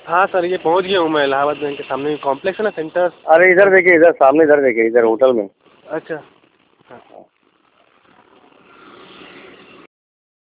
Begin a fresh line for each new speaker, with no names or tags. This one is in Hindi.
हाँ सर, ये पहुंच गया हूँ मैं इलाहाबाद बैंक के सामने कॉम्प्लेक्स है ना सेंटर।
अरे इधर देखिए, इधर सामने, इधर देखिए, इधर होटल में।
अच्छा।